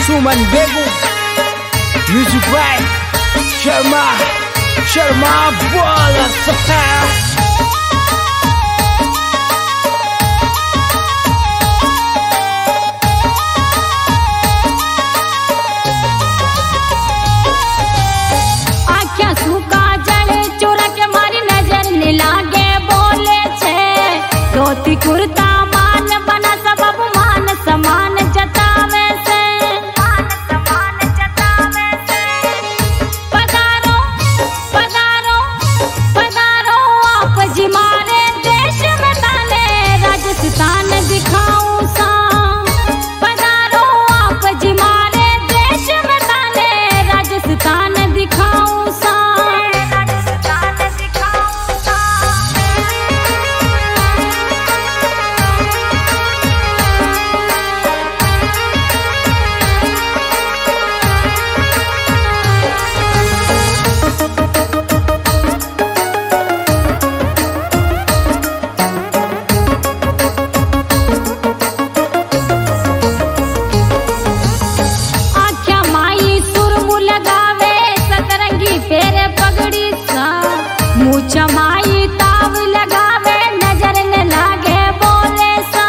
Suman Begu, music by Sharma Bola Sahara. Dhoti kurta मान बना सबब मान समान जतावे से पधारो पधारो पधारो आप जी मारे देश में ताले राजस्थान दिखाऊं सा पधारो आप जी मारे देश में ताले राजस्थान दिखाऊं सा चमाई ताव लगावे नजर न लागे बोले सा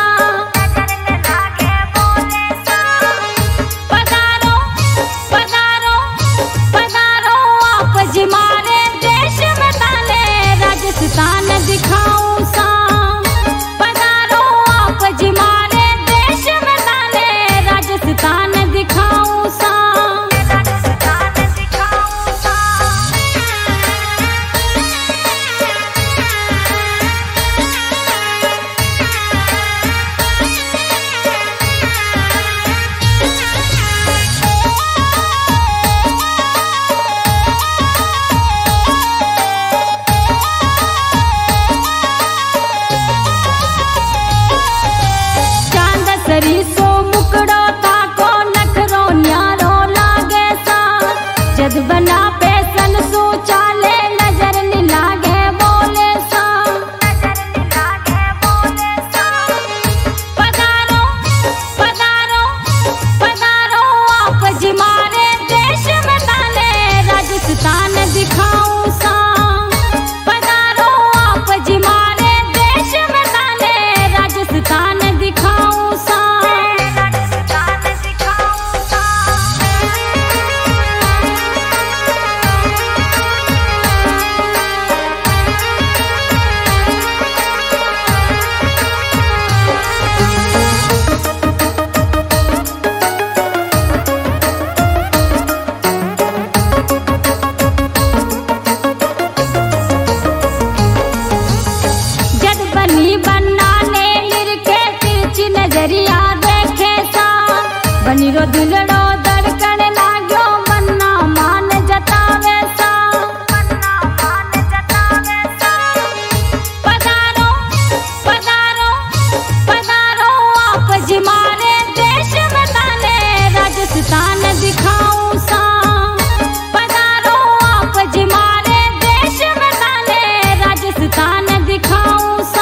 पधारो पधारो पधारो आप जी मारे देश में ताले राजस्थान दिखाऊं सा पधारो आप जी मारे देश में ताले राजस्थान दिखाऊं सा सो मुकड़ो ताको नखरो न्यारो लागे सा जद बना पैसन सो चाले नजर नि लागे बोले सा पधारो पधारो पधारो आप जी मारे देश में ताले राजस्थान दिखाऊं सा पधारो आप जी मारे देश में ताले राजस्थान दिखाऊं सा नजरिया देखे सा बनी रो दिलड़ो धड़कन लाग्यो मन्ना मान जतावे सा पधारो पधारो पधारो आप जी मारे देश में ताले राजस्थान दिखाऊं सा पधारो आप जी मारे देश में ताले राजस्थान दिखाऊं सा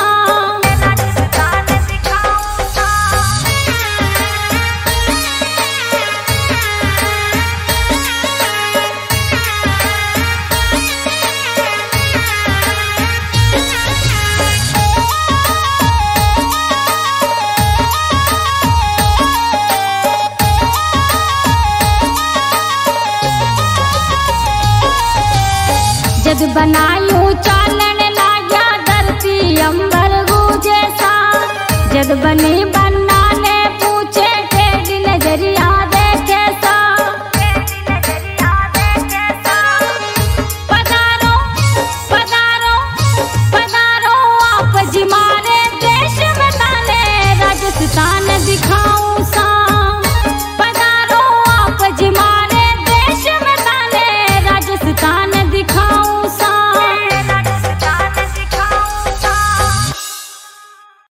जद बनायूं चालन लाग्या धरती अंबर गूंजे सा जद बनी बना